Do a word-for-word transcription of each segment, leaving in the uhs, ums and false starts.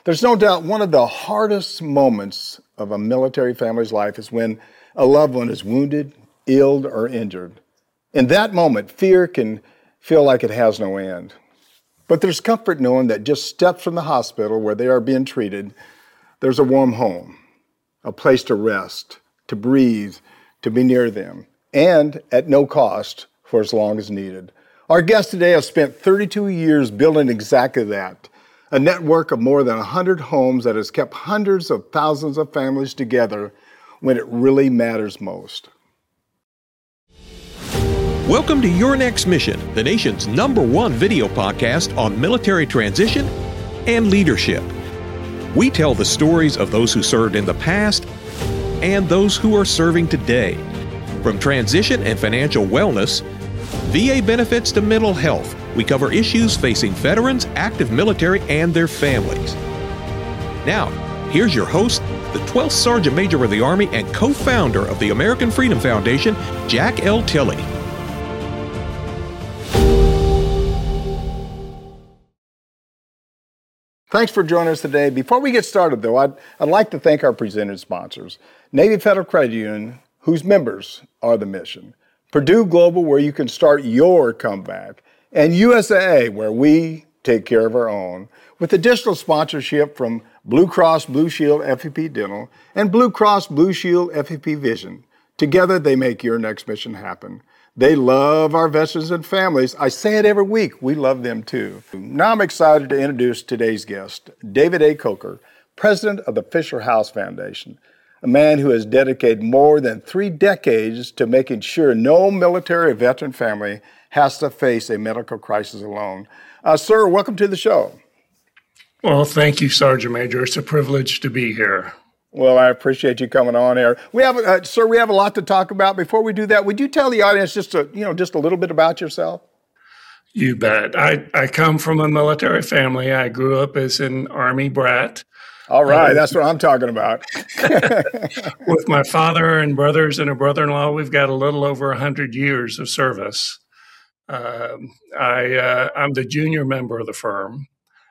There's no doubt one of the hardest moments of a military family's life is when a loved one is wounded, ill, or injured. In that moment, fear can feel like it has no end. But there's comfort knowing that just steps from the hospital where they are being treated, there's a warm home, a place to rest, to breathe, to be near them, and at no cost for as long as needed. Our guest today has spent thirty-two years building exactly that, a network of more than one hundred homes that has kept hundreds of thousands of families together when it really matters most. Welcome to Your Next Mission, the nation's number one video podcast on military transition and leadership. We tell the stories of those who served in the past and those who are serving today. From transition and financial wellness, V A benefits to mental health, we cover issues facing veterans, active military, and their families. Now, here's your host, the twelfth Sergeant Major of the Army and co-founder of the American Freedom Foundation, Jack L. Tilley. Thanks for joining us today. Before we get started, though, I'd, I'd like to thank our presenting sponsors, Navy Federal Credit Union, whose members are the mission, Purdue Global, where you can start your comeback, and U S A A, where we take care of our own, with additional sponsorship from Blue Cross Blue Shield F E P Dental and Blue Cross Blue Shield F E P Vision. Together, they make your next mission happen. They love our veterans and families. I say it every week. We love them too. Now I'm excited to introduce today's guest, David A. Coker, president of the Fisher House Foundation, a man who has dedicated more than three decades to making sure no military or veteran family has to face a medical crisis alone. Uh, sir, welcome to the show. Well, thank you, Sergeant Major. It's a privilege to be here. Well, I appreciate you coming on here. We have, uh, sir, we have a lot to talk about. Before we do that, would you tell the audience just a, you know, just a little bit about yourself? You bet. I, I come from a military family. I grew up as an Army brat. All right, uh, that's what I'm talking about. With my father and brothers and a brother-in-law, we've got a little over one hundred years of service. Um, I, uh, I'm the junior member of the firm.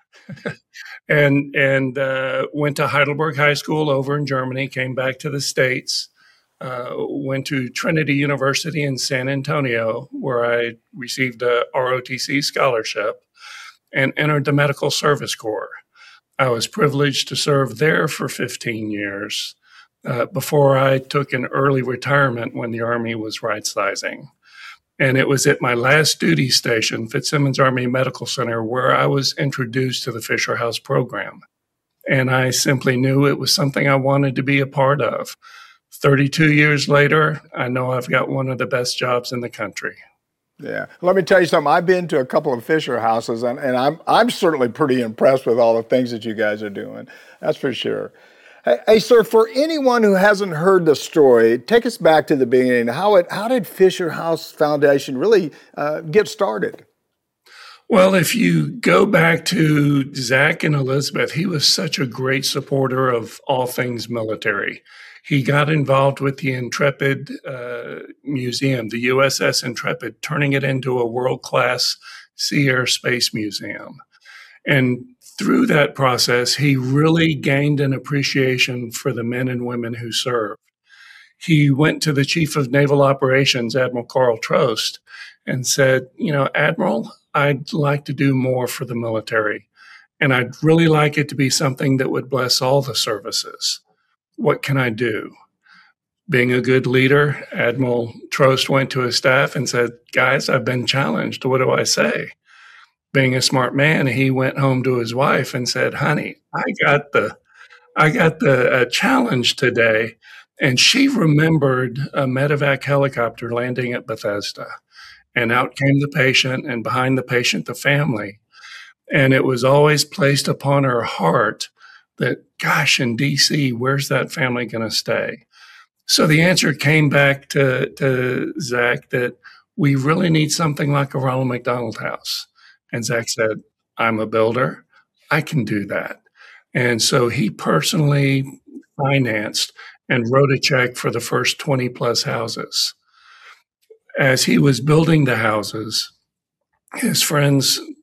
and and uh, went to Heidelberg High School over in Germany, came back to the States, uh, went to Trinity University in San Antonio, where I received a R O T C scholarship and entered the Medical Service Corps. I was privileged to serve there for fifteen years uh, before I took an early retirement when the Army was right-sizing. And it was at my last duty station, Fitzsimmons Army Medical Center, where I was introduced to the Fisher House program. And I simply knew it was something I wanted to be a part of. thirty-two years later, I know I've got one of the best jobs in the country. Yeah. Let me tell you something. I've been to a couple of Fisher houses, and, and I'm I'm certainly pretty impressed with all the things that you guys are doing. That's for sure. Hey, hey, sir, for anyone who hasn't heard the story, take us back to the beginning. How it how did Fisher House Foundation really uh, get started? Well, if you go back to Zach and Elizabeth, he was such a great supporter of all things military. He got involved with the Intrepid uh, Museum, the U S S Intrepid, turning it into a world-class Sea Air Space Museum. And through that process, he really gained an appreciation for the men and women who served. He went to the Chief of Naval Operations, Admiral Carl Trost, and said, you know, Admiral, I'd like to do more for the military, and I'd really like it to be something that would bless all the services. What can I do? Being a good leader, Admiral Trost went to his staff and said, guys, I've been challenged. What do I say? Being a smart man, he went home to his wife and said, honey, I got the I got the uh, challenge today. And she remembered a medevac helicopter landing at Bethesda. And out came the patient, and behind the patient, the family. And it was always placed upon her heart that, gosh, in D C, where's that family going to stay? So the answer came back to, to Zach that we really need something like a Ronald McDonald House. And Zach said, I'm a builder. I can do that. And so he personally financed and wrote a check for the first twenty plus houses. As he was building the houses, his friends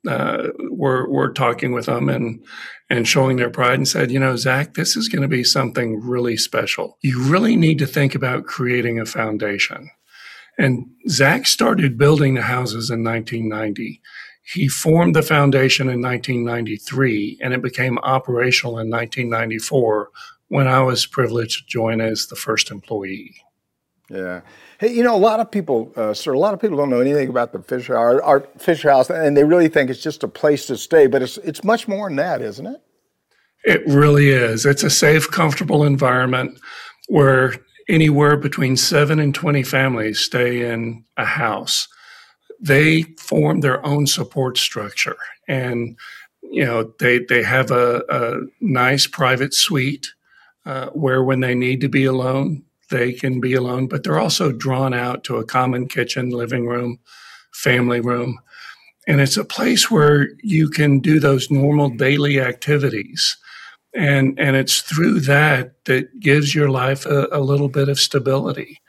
uh, were were talking with them and and showing their pride and said, you know, Zach, this is going to be something really special. You really need to think about creating a foundation. And Zach started building the houses in nineteen ninety. He formed the foundation in nineteen ninety-three, and it became operational in nineteen ninety-four when I was privileged to join as the first employee. Yeah. Hey, you know, a lot of people, uh, sir, a lot of people don't know anything about the Fisher our, our Fisher House, and they really think it's just a place to stay, but it's it's much more than that, isn't it? It really is. It's a safe, comfortable environment where anywhere between seven and twenty families stay in a house. They form their own support structure, and you know they they have a, a nice private suite uh, where when they need to be alone, they can be alone, but they're also drawn out to a common kitchen, living room, family room. And it's a place where you can do those normal daily activities. And, and it's through that that gives your life a, a little bit of stability.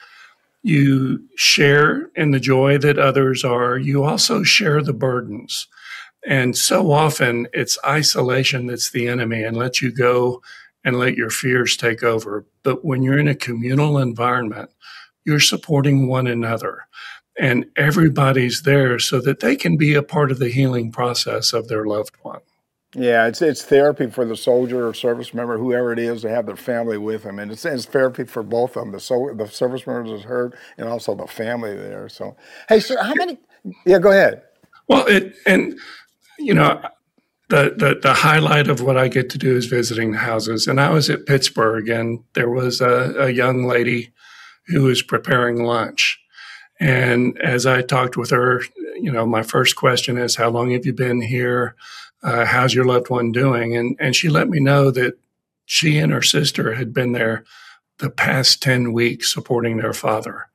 You share in the joy that others are. You also share the burdens. And so often it's isolation that's the enemy and lets you go and let your fears take over. But when you're in a communal environment, you're supporting one another, and everybody's there so that they can be a part of the healing process of their loved one. Yeah, it's it's therapy for the soldier or service member, whoever it is, to have their family with them, and it's, it's therapy for both of them. The so, the service members is hurt, and also the family there. So, hey, sir, how many? Yeah, go ahead. Well, it and you know. The, the the highlight of what I get to do is visiting the houses. And I was at Pittsburgh, and there was a, a young lady who was preparing lunch. And as I talked with her, you know, my first question is, how long have you been here? Uh, how's your loved one doing? And and she let me know that she and her sister had been there the past ten weeks supporting their father.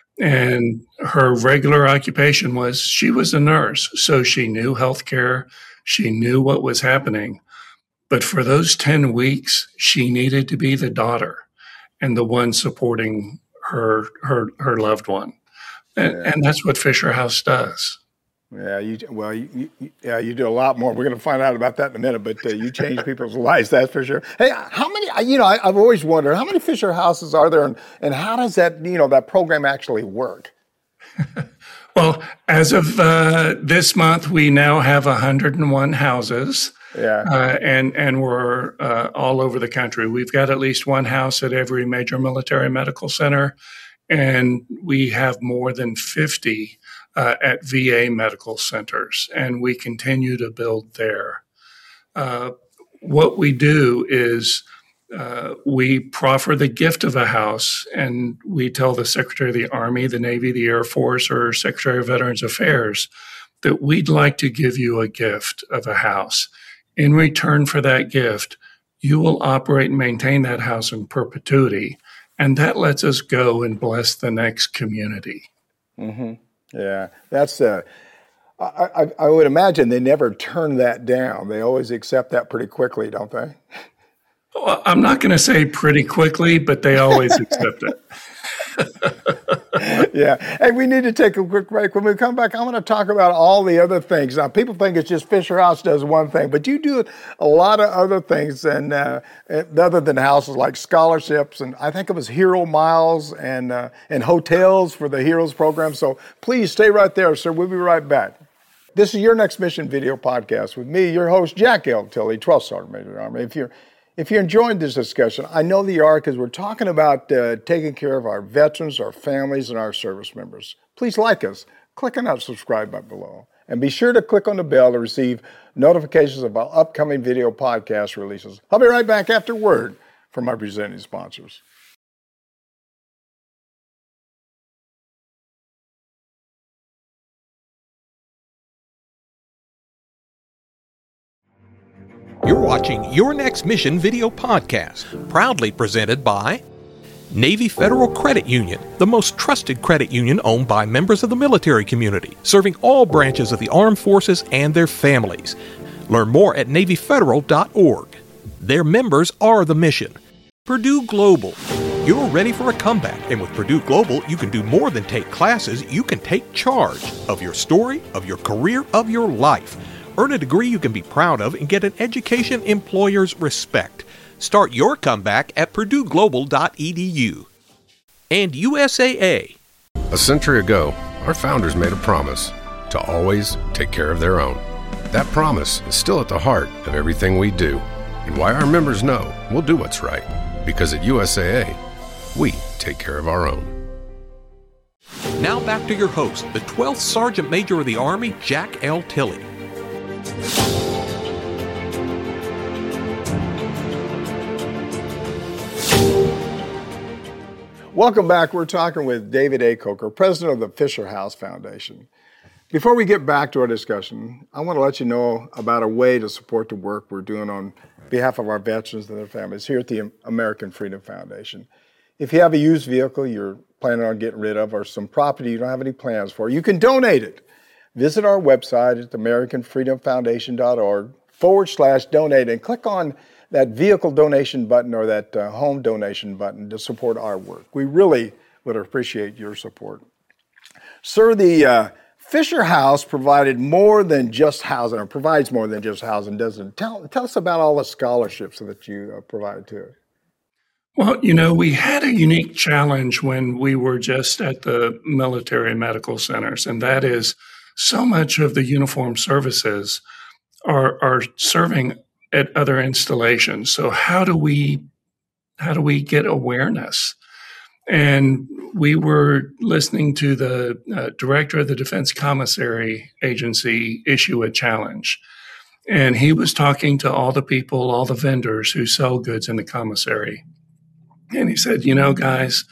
And her regular occupation was she was a nurse, so she knew healthcare. She knew what was happening. But for those ten weeks, she needed to be the daughter and the one supporting her her her loved one. And, yeah. and that's what Fisher House does. Yeah, you well, you, you, yeah, you do a lot more. We're going to find out about that in a minute, but uh, you change people's lives, that's for sure. Hey, how many, you know, I, I've always wondered, how many Fisher Houses are there, and, and how does that, you know, that program actually work? Well, as of uh, this month, we now have one hundred one houses, yeah, uh, and and we're uh, all over the country. We've got at least one house at every major military medical center, and we have more than fifty uh, at V A medical centers, and we continue to build there. Uh, what we do is Uh, we proffer the gift of a house, and we tell the Secretary of the Army, the Navy, the Air Force, or Secretary of Veterans Affairs that we'd like to give you a gift of a house. In return for that gift, you will operate and maintain that house in perpetuity, and that lets us go and bless the next community. Mm-hmm. Yeah, that's uh, I, I, I would imagine they never turn that down. They always accept that pretty quickly, don't they? Well, I'm not going to say pretty quickly, but they always accept it. Yeah. Hey, we need to take a quick break. When we come back, I'm going to talk about all the other things. Now, people think it's just Fisher House does one thing, but you do a lot of other things, and uh, other than houses, like scholarships, and I think it was Hero Miles and uh, and hotels for the Heroes program. So please stay right there, sir. We'll be right back. This is Your Next Mission video podcast with me, your host, Jack L. Tilley, twelfth Sergeant Major of the Army. If you're If you're enjoying this discussion, I know that you are, because we're talking about uh, taking care of our veterans, our families, and our service members. Please like us. Click on that subscribe button below. And be sure to click on the bell to receive notifications of our upcoming video podcast releases. I'll be right back after word from our presenting sponsors. You're watching Your Next Mission video podcast, proudly presented by Navy Federal Credit Union, the most trusted credit union owned by members of the military community, serving all branches of the armed forces and their families. Learn more at navy federal dot org. Their members are the mission. Purdue Global. You're ready for a comeback, and with Purdue Global, you can do more than take classes. You can take charge of your story, of your career, of your life. Earn a degree you can be proud of and get an education employers respect. Start your comeback at purdue global dot e d u. And U S A A. A century ago, our founders made a promise to always take care of their own. That promise is still at the heart of everything we do, and why our members know we'll do what's right. Because at U S A A, we take care of our own. Now back to your host, the twelfth Sergeant Major of the Army, Jack L. Tilley. Welcome back. We're talking with David A. Coker, president of the Fisher House Foundation. Before we get back to our discussion, I want to let you know about a way to support the work we're doing on behalf of our veterans and their families here at the American Freedom Foundation. If you have a used vehicle you're planning on getting rid of or some property you don't have any plans for, you can donate it. Visit our website at american freedom foundation dot org forward slash donate and click on that vehicle donation button or that uh, home donation button to support our work. We really would appreciate your support. Sir, the uh, Fisher House provided more than just housing, or provides more than just housing, doesn't it? Tell, tell us about all the scholarships that you uh, provided to it. Well, you know, we had a unique challenge when we were just at the military medical centers, and that is so much of the uniformed services are, are serving at other installations. So how do we how do we get awareness? And we were listening to the uh, director of the Defense Commissary Agency issue a challenge. And he was talking to all the people, all the vendors who sell goods in the commissary. And he said, you know, guys,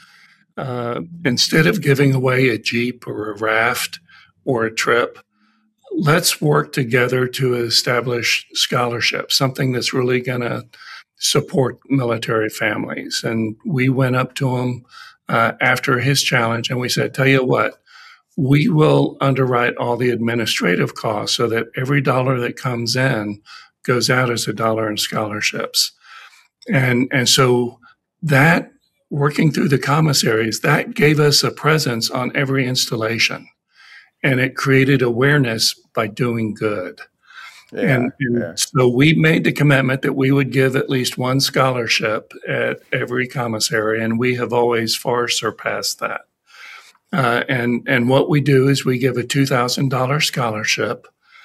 uh, instead of giving away a Jeep or a raft or a trip, let's work together to establish scholarships, something that's really going to support military families. And we went up to him uh, after his challenge and we said, tell you what, we will underwrite all the administrative costs so that every dollar that comes in goes out as a dollar in scholarships. And, and so that, working through the commissaries, that gave us a presence on every installation. And it created awareness by doing good. Yeah, and, and yeah. So we made the commitment that we would give at least one scholarship at every commissary, and we have always far surpassed that. Uh, and, and what we do is we give a two thousand dollars scholarship,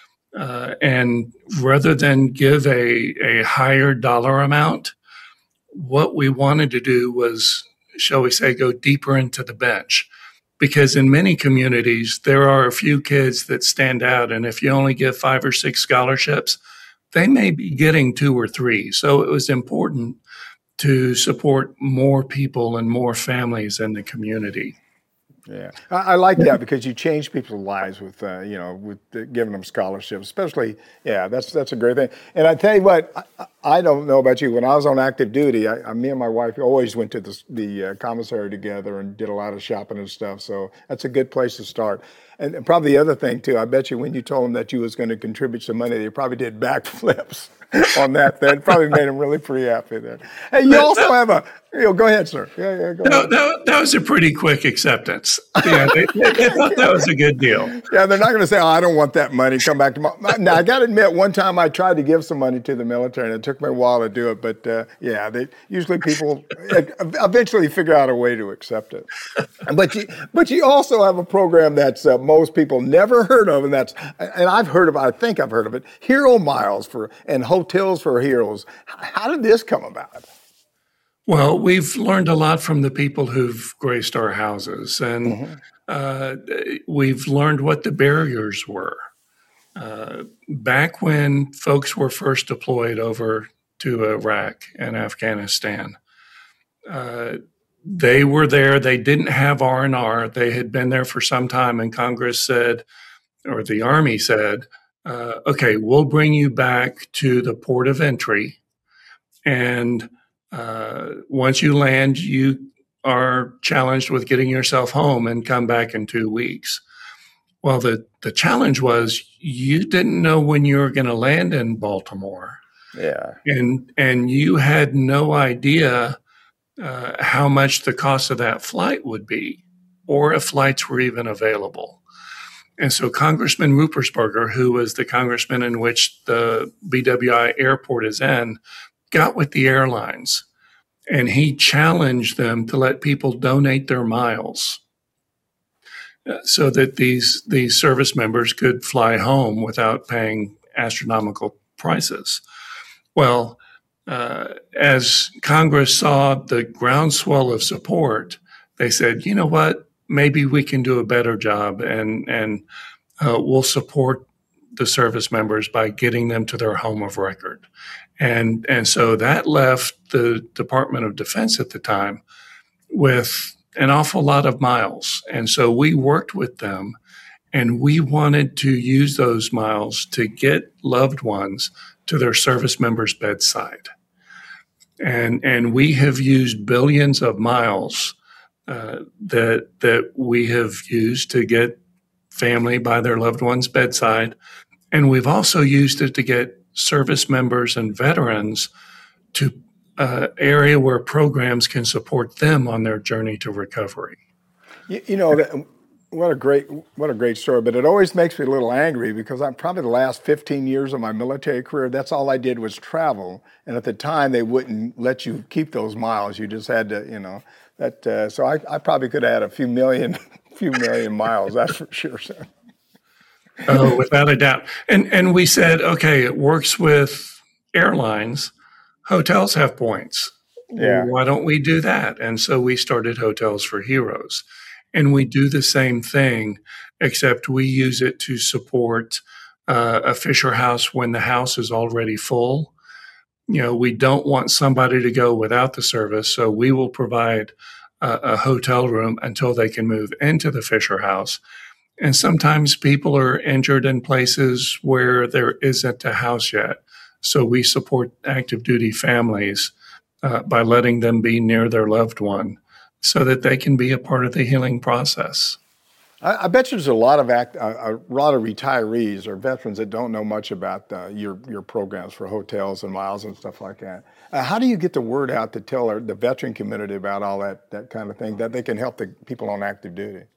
uh, and rather than give a, a higher dollar amount, what we wanted to do was, shall we say, go deeper into the bench. Because in many communities, there are a few kids that stand out. And if you only give five or six scholarships, they may be getting two or three. So it was important to support more people and more families in the community. Yeah, I, I like that because you change people's lives with, uh, you know, with uh, giving them scholarships, especially, yeah, that's that's a great thing. And I tell you what, I, I don't know about you. When I was on active duty, I, I, me and my wife always went to the, the uh, commissary together and did a lot of shopping and stuff. So that's a good place to start. And, and probably the other thing, too, I bet you when you told them that you was going to contribute some money, they probably did backflips on that. That probably made them really pretty happy then. Hey, you also have a, you know, go ahead, sir. Yeah, yeah, go no, ahead. That, that was a pretty quick acceptance. Yeah, they, they thought that was a good deal. Yeah, they're not going to say, oh, I don't want that money, come back tomorrow. Now, I got to admit, one time I tried to give some money to the military, and it took me a while to do it. But, uh, yeah, they usually people eventually figure out a way to accept it. But you, but you also have a program that's uh, most people never heard of, and that's, and I've heard of, I think I've heard of it, Hero Miles for and hotels for heroes. How did this come about? Well, we've learned a lot from the people who've graced our houses, and mm-hmm. uh, we've learned what the barriers were. Uh, back when folks were first deployed over to Iraq and Afghanistan, uh, they were there. They didn't have R and R. They had been there for some time, and Congress said, or the Army said, uh, okay, we'll bring you back to the port of entry, and uh, once you land, you are challenged with getting yourself home and come back in two weeks. Well, the, the challenge was you didn't know when you were going to land in Baltimore. Yeah. And, and you had no idea uh, how much the cost of that flight would be, or if flights were even available. And so Congressman Ruppersberger, who was the congressman in which the B W I airport is in, got with the airlines and he challenged them to let people donate their miles so that these, these service members could fly home without paying astronomical prices. Well, uh, as Congress saw the groundswell of support, they said, you know what, maybe we can do a better job and, and uh, we'll support the service members by getting them to their home of record. And, and so that left the Department of Defense at the time with an awful lot of miles. And so we worked with them and we wanted to use those miles to get loved ones to their service members' bedside. And, and we have used billions of miles uh, that, that we have used to get family by their loved one's bedside. And we've also used it to get service members and veterans to uh, area where programs can support them on their journey to recovery. You, you know, what a great what a great story. But it always makes me a little angry because I'm probably the last fifteen years of my military career, that's all I did was travel. And at the time, they wouldn't let you keep those miles. You just had to, you know, that. Uh, so I, I probably could have had a few million, few million miles. That's for sure. Oh, without a doubt. And and we said, okay, it works with airlines. Hotels have points. Yeah. Why don't we do that? And so we started Hotels for Heroes. And we do the same thing, except we use it to support uh, a Fisher House when the house is already full. You know, we don't want somebody to go without the service, so we will provide a, a hotel room until they can move into the Fisher House. And sometimes people are injured in places where there isn't a house yet. So we support active duty families uh, by letting them be near their loved one so that they can be a part of the healing process. I, I bet you there's a lot of act, uh, a lot of retirees or veterans that don't know much about uh, your your programs for hotels and miles and stuff like that. Uh, how do you get the word out to tell our, the veteran community about all that that kind of thing, that they can help the people on active duty?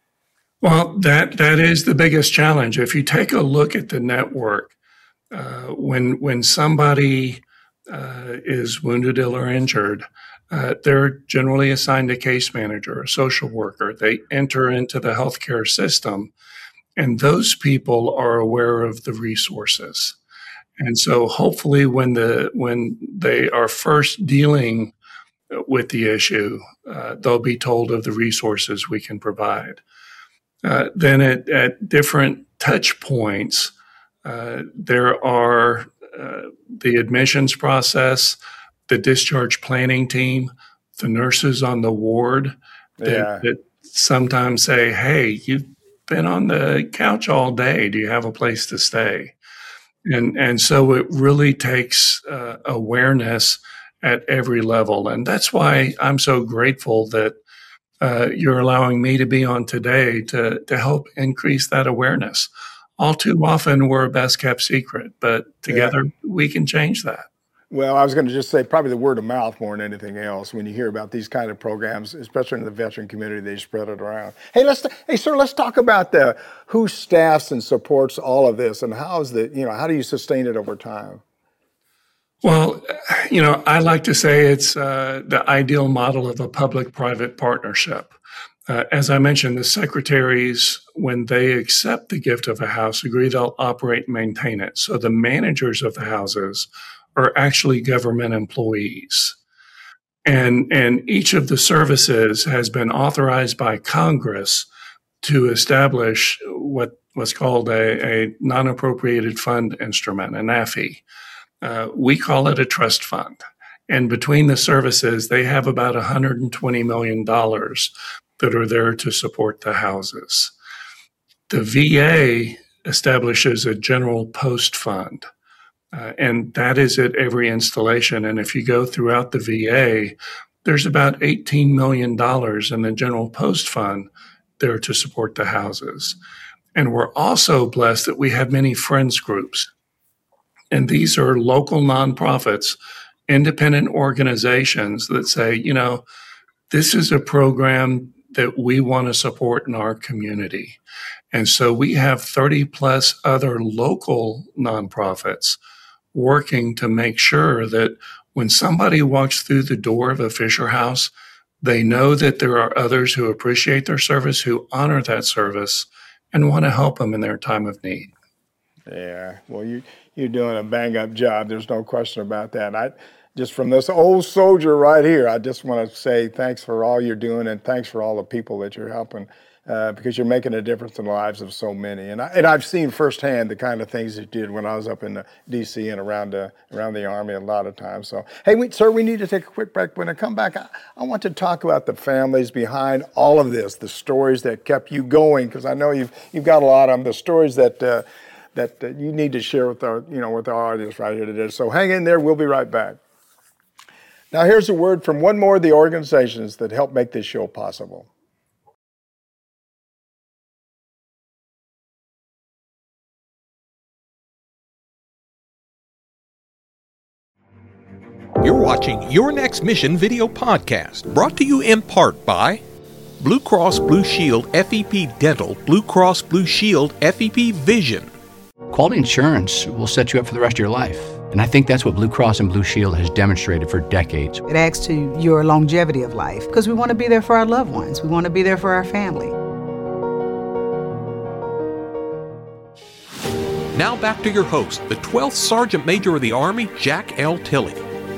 Well, that that is the biggest challenge. If you take a look at the network, uh, when when somebody uh, is wounded, ill, or injured, uh, they're generally assigned a case manager, a social worker. They enter into the healthcare system, and those people are aware of the resources. And so, hopefully, when the when they are first dealing with the issue, uh, they'll be told of the resources we can provide. Uh, then at, at different touch points, uh, there are uh, the admissions process, the discharge planning team, the nurses on the ward that, yeah. that sometimes say, hey, you've been on the couch all day. Do you have a place to stay? And, and so it really takes uh, awareness at every level. And that's why I'm so grateful that Uh, you're allowing me to be on today to, to help increase that awareness. All too often, we're a best kept secret, but together yeah. we can change that. Well, I was going to just say probably the word of mouth more than anything else. When you hear about these kind of programs, especially in the veteran community, they spread it around. Hey, let's hey sir, let's talk about the who staffs and supports all of this, and how is the you know how do you sustain it over time? Well, you know, I like to say it's uh, the ideal model of a public-private partnership. Uh, as I mentioned, the secretaries, when they accept the gift of a house, agree they'll operate and maintain it. So the managers of the houses are actually government employees. And, and each of the services has been authorized by Congress to establish what was called a, a non-appropriated fund instrument, an A F I. Uh, we call it a trust fund. And between the services, they have about one hundred twenty million dollars that are there to support the houses. The V A establishes a general post fund, uh, and that is at every installation. And if you go throughout the V A, there's about eighteen million dollars in the general post fund there to support the houses. And we're also blessed that we have many friends groups. And these are local nonprofits, independent organizations that say, you know, this is a program that we want to support in our community. And so we have thirty plus other local nonprofits working to make sure that when somebody walks through the door of a Fisher House, they know that there are others who appreciate their service, who honor that service, and want to help them in their time of need. Yeah, well, you, you're doing a bang-up job. There's no question about that. I just from this old soldier right here, I just want to say thanks for all you're doing, and thanks for all the people that you're helping, uh, because you're making a difference in the lives of so many. And, I, and I've seen firsthand the kind of things that you did when I was up in the D C and around the, around the Army a lot of times. So, hey, we, sir, we need to take a quick break. When I come back, I, I want to talk about the families behind all of this, the stories that kept you going, because I know you've, you've got a lot of them, the stories that uh, that uh, you need to share with our, you know, with our audience right here today. So hang in there. We'll be right back. Now, here's a word from one more of the organizations that help make this show possible. You're watching Your Next Mission video podcast, brought to you in part by Blue Cross Blue Shield F E P Dental, Blue Cross Blue Shield F E P Vision. Quality insurance will set you up for the rest of your life. And I think that's what Blue Cross and Blue Shield has demonstrated for decades. It adds to your longevity of life because we want to be there for our loved ones. We want to be there for our family. Now back to your host, the twelfth Sergeant Major of the Army, Jack L. Tilley.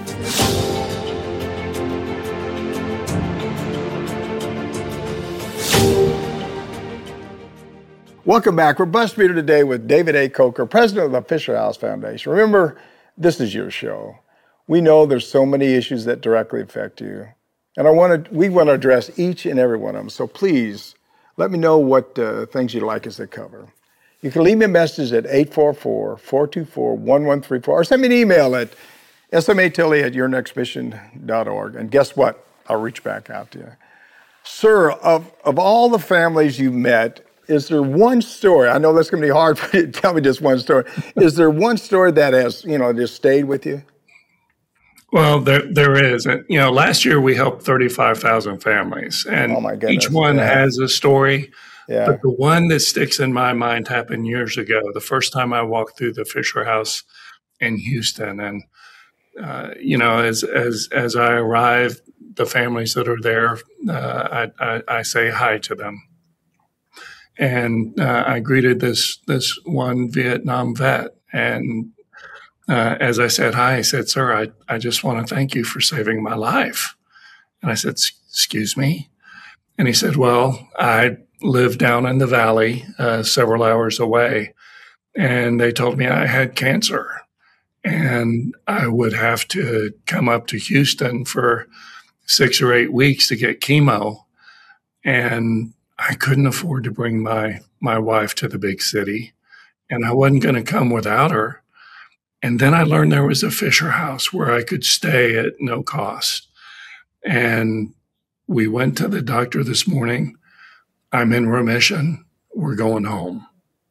Welcome back. We're Bus Meter today with David A. Coker, president of the Fisher House Foundation. Remember, this is your show. We know there's so many issues that directly affect you, and I want to. We want to address each and every one of them. So please let me know what uh, things you'd like us to cover. You can leave me a message at eight four four, four two four, one one three four or send me an email at smatilley at your next mission dot org. And guess what? I'll reach back out to you. Sir, of, of all the families you've met, is there one story, I know that's going to be hard for you to tell me just one story, is there one story that has, you know, just stayed with you? Well, there there is. You know, last year we helped thirty-five thousand families, and oh my goodness. Each one yeah. has a story. Yeah. But the one that sticks in my mind happened years ago, the first time I walked through the Fisher House in Houston. And, uh, you know, as as as I arrive, the families that are there, uh, I, I, I say hi to them. And uh, I greeted this this one Vietnam vet. And uh, as I said hi, I said, "Sir, I, I just want to thank you for saving my life." And I said, "Excuse me?" And he said, "Well, I live down in the valley, uh, several hours away. And they told me I had cancer. And I would have to come up to Houston for six or eight weeks to get chemo. And I couldn't afford to bring my, my wife to the big city, and I wasn't going to come without her. And then I learned there was a Fisher House where I could stay at no cost. And we went to the doctor this morning. I'm in remission. We're going home.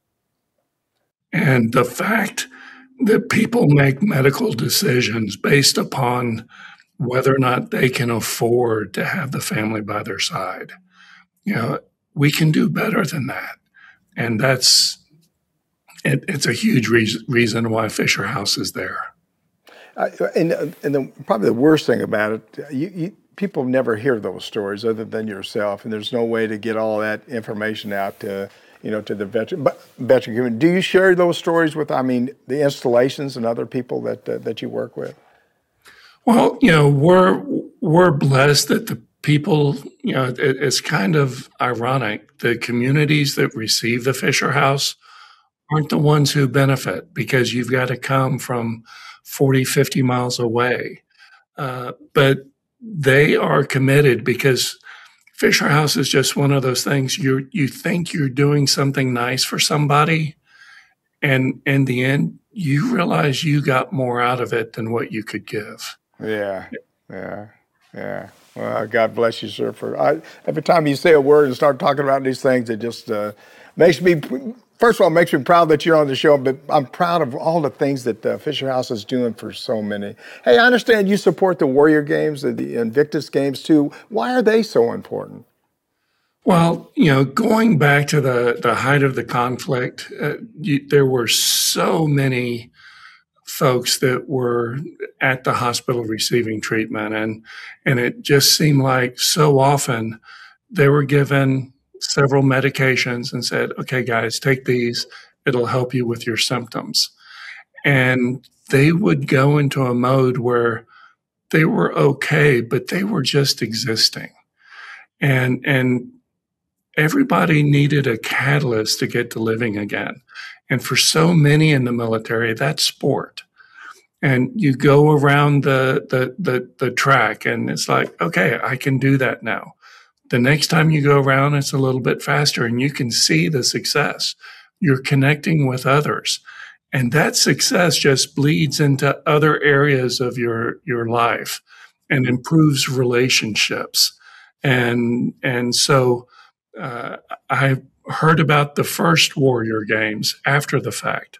And the fact that people make medical decisions based upon whether or not they can afford to have the family by their side, you know, we can do better than that. And that's, it, it's a huge re- reason why Fisher House is there. Uh, and and the, probably the worst thing about it, you, you, people never hear those stories other than yourself, and there's no way to get all that information out to, you know, to the veteran, but veteran community. Do you share those stories with, I mean, the installations and other people that uh, that you work with? Well, you know, we're we're blessed that the people, you know, it, it's kind of ironic. The communities that receive the Fisher House aren't the ones who benefit, because you've got to come from forty, fifty miles away. Uh, but they are committed, because Fisher House is just one of those things. You you think you're doing something nice for somebody, and in the end, you realize you got more out of it than what you could give. Yeah, yeah, yeah. Well, God bless you, sir. For I, every time you say a word and start talking about these things, it just uh, makes me, first of all, it makes me proud that you're on the show, but I'm proud of all the things that uh, Fisher House is doing for so many. Hey, I understand you support the Warrior Games, the Invictus Games too. Why are they so important? Well, you know, going back to the, the height of the conflict, uh, you, there were so many folks that were at the hospital receiving treatment, and and it just seemed like so often they were given several medications and said, "Okay, guys, take these. It'll help you with your symptoms." And they would go into a mode where they were okay, but they were just existing, and and everybody needed a catalyst to get to living again. And for so many in the military, that's sport. And you go around the, the, the, the track and it's like, okay, I can do that now. The next time you go around, it's a little bit faster and you can see the success. You're connecting with others. And that success just bleeds into other areas of your, your life and improves relationships. And, and so, Uh, I heard about the first Warrior Games after the fact,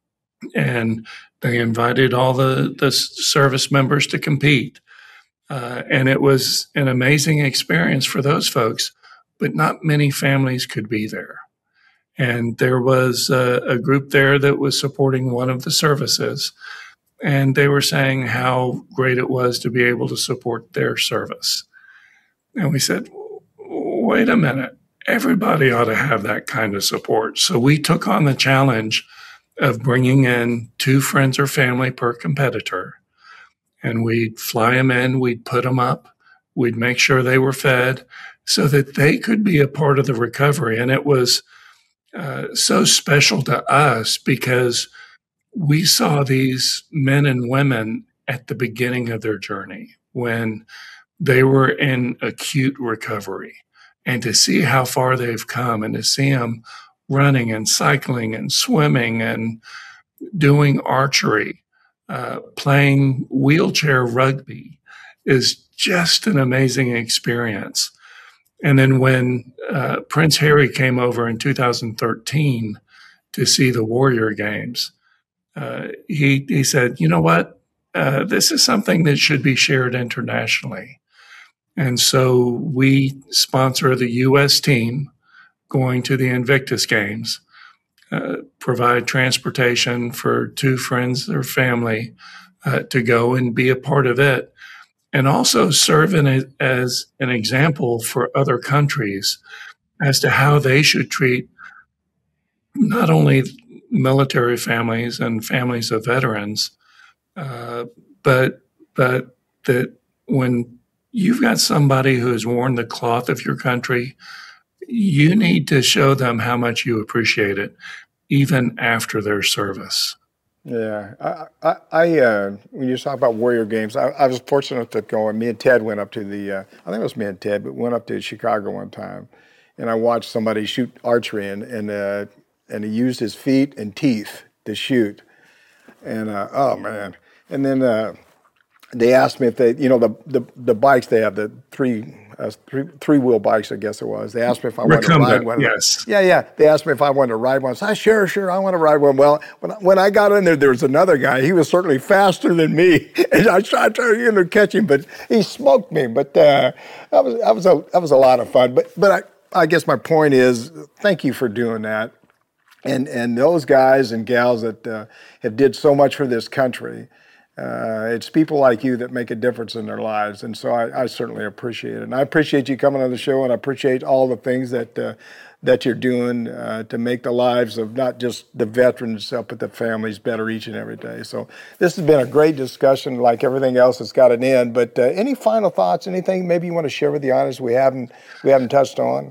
and they invited all the, the service members to compete. Uh, and it was an amazing experience for those folks, but not many families could be there. And there was a, a group there that was supporting one of the services, and they were saying how great it was to be able to support their service. And we said, wait a minute. Everybody ought to have that kind of support. So we took on the challenge of bringing in two friends or family per competitor. And we'd fly them in, we'd put them up, we'd make sure they were fed so that they could be a part of the recovery. And it was uh, so special to us because we saw these men and women at the beginning of their journey when they were in acute recovery. And to see how far they've come and to see them running and cycling and swimming and doing archery, uh, playing wheelchair rugby is just an amazing experience. And then when uh, Prince Harry came over in two thousand thirteen to see the Warrior Games, uh, he, he said, you know what, uh, this is something that should be shared internationally. And so we sponsor the U S team going to the Invictus Games, uh, provide transportation for two friends or family uh, to go and be a part of it, and also serve in a, as an example for other countries as to how they should treat not only military families and families of veterans, uh, but but that when you've got somebody who has worn the cloth of your country, you need to show them how much you appreciate it, even after their service. Yeah, I, I, I uh, when you talk about Warrior Games, I, I was fortunate to go, and me and Ted went up to the, uh, I think it was me and Ted, but went up to Chicago one time, and I watched somebody shoot archery, and and, uh, and he used his feet and teeth to shoot, and uh, oh man, and then uh, they asked me if they, you know, the the, the bikes they have, the three. Uh, three three wheel bikes, I guess it was. They asked me if I wanted to ride one. Yes. Yeah, yeah. They asked me if I wanted to ride one. I said, sure, sure, I want to ride one. Well, when I, when I got in there, there was another guy. He was certainly faster than me, and I tried to you know catch him, but he smoked me. But uh, that was that was a that was a lot of fun. But but I I guess my point is, thank you for doing that, and and those guys and gals that uh, have did so much for this country. Uh, it's people like you that make a difference in their lives, and so I, I certainly appreciate it. And I appreciate you coming on the show, and I appreciate all the things that uh, that you're doing uh, to make the lives of not just the veterans, uh, but the families better each and every day. So this has been a great discussion. Like everything else, it's got an end. But uh, any final thoughts? Anything maybe you want to share with the audience we haven't we haven't touched on?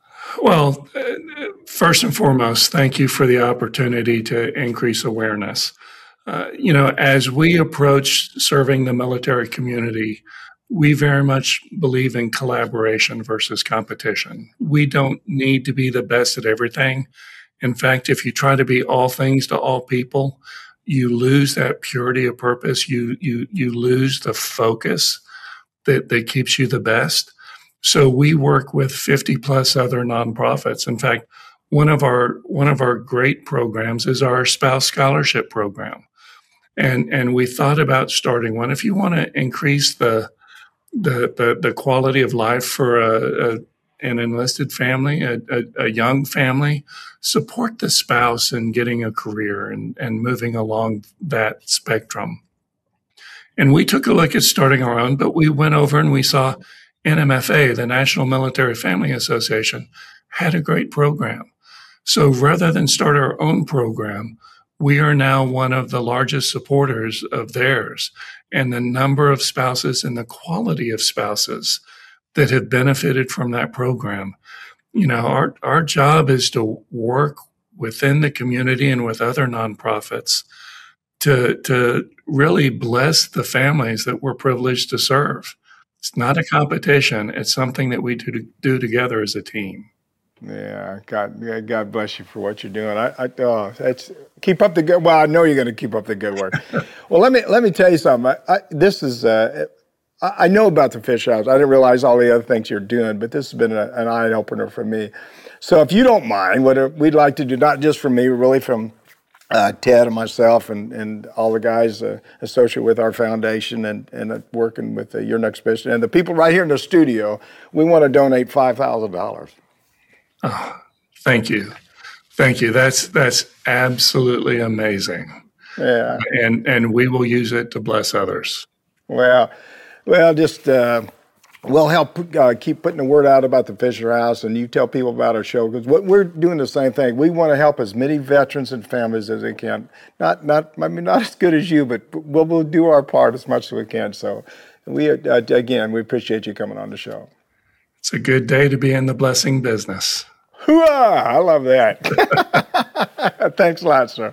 Well, uh, first and foremost, thank you for the opportunity to increase awareness. Uh, you know, as we approach serving the military community, we very much believe in collaboration versus competition. We don't need to be the best at everything. In fact, if you try to be all things to all people, you lose that purity of purpose. You you you lose the focus that, that keeps you the best. So we work with fifty plus other nonprofits. In fact, one of our one of our great programs is our spouse scholarship program. And and we thought about starting one. If you want to increase the the the, the quality of life for a, a an enlisted family, a, a, a young family, support the spouse in getting a career and, and moving along that spectrum. And we took a look at starting our own, but we went over and we saw N M F A, the National Military Family Association, had a great program. So rather than start our own program, we are now one of the largest supporters of theirs. And the number of spouses and the quality of spouses that have benefited from that program. You know, our, our job is to work within the community and with other nonprofits to, to really bless the families that we're privileged to serve. It's not a competition. It's something that we do, do together as a team. Yeah, God, yeah, God bless you for what you're doing. I, I oh, it's keep up the good. Well, I know you're going to keep up the good work. Well, let me let me tell you something. I, I, this is uh, I, I know about the Fish House. I didn't realize all the other things you're doing, but this has been a, an eye opener for me. So, if you don't mind, what we'd like to do, not just from me, really from uh, Ted and myself and, and all the guys uh, associated with our foundation and and uh, working with uh, Your Next Mission and the people right here in the studio, we want to donate five thousand dollars. Oh, thank you. Thank you. That's that's absolutely amazing. Yeah. And and we will use it to bless others. Well, well, just uh, we'll help uh, keep putting the word out about the Fisher House, and you tell people about our show, because we're doing the same thing. We want to help as many veterans and families as we can. Not not I mean not as good as you, but we'll we'll do our part as much as we can. So we uh, again we appreciate you coming on the show. It's a good day to be in the blessing business. Hooah! I love that. Thanks a lot, sir.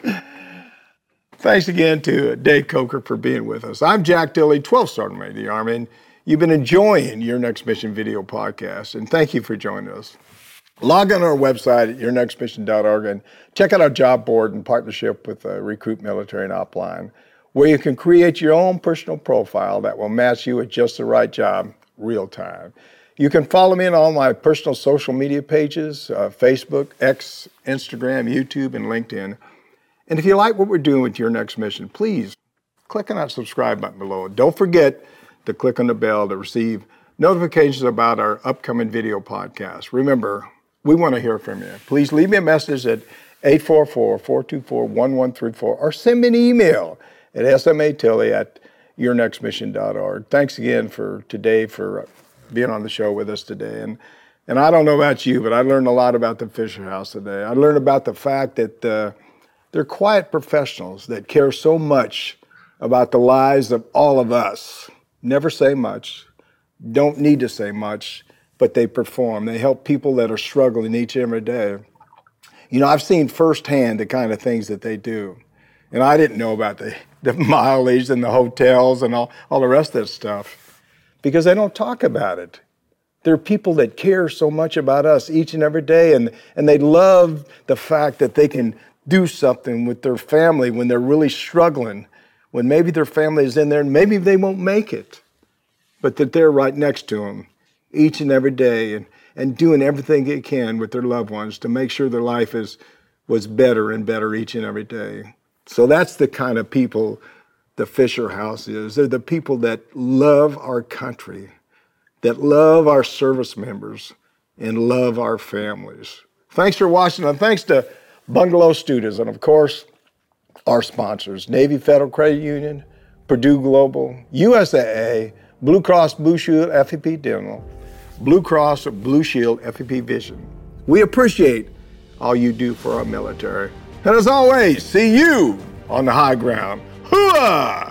Thanks again to Dave Coker for being with us. I'm Jack Tilley, twelfth Sergeant Major of the Army, and you've been enjoying Your Next Mission video podcast, and thank you for joining us. Log on our website at your next mission dot org and check out our job board in partnership with uh, Recruit Military and Upline, where you can create your own personal profile that will match you with just the right job, real time. You can follow me on all my personal social media pages, uh, Facebook, X, Instagram, YouTube, and LinkedIn. And if you like what we're doing with Your Next Mission, please click on that subscribe button below. Don't forget to click on the bell to receive notifications about our upcoming video podcast. Remember, we want to hear from you. Please leave me a message at eight four four, four two four, one one three four or send me an email at s m a tilley at your next mission dot org. Thanks again for today for being on the show with us today. And and I don't know about you, but I learned a lot about the Fisher House today. I learned about the fact that uh, they're quiet professionals that care so much about the lives of all of us. Never say much, don't need to say much, but they perform. They help people that are struggling each and every day. You know, I've seen firsthand the kind of things that they do. And I didn't know about the, the mileage and the hotels and all, all the rest of that stuff, because they don't talk about it. There are people that care so much about us each and every day, and, and they love the fact that they can do something with their family when they're really struggling, when maybe their family is in there and maybe they won't make it, but that they're right next to them each and every day and, and doing everything they can with their loved ones to make sure their life is was better and better each and every day. So that's the kind of people the Fisher House is. They're the people that love our country, that love our service members, and love our families. Thanks for watching, and thanks to Bungalow Studios, and of course, our sponsors, Navy Federal Credit Union, Purdue Global, U S A A, Blue Cross Blue Shield F E P Dental, Blue Cross Blue Shield F E P Vision. We appreciate all you do for our military. And as always, see you on the high ground. Hooah!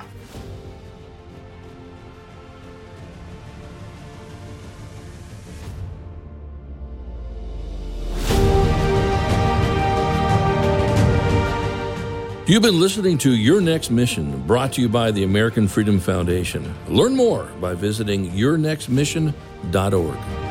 You've been listening to Your Next Mission, brought to you by the American Freedom Foundation. Learn more by visiting your next mission dot org.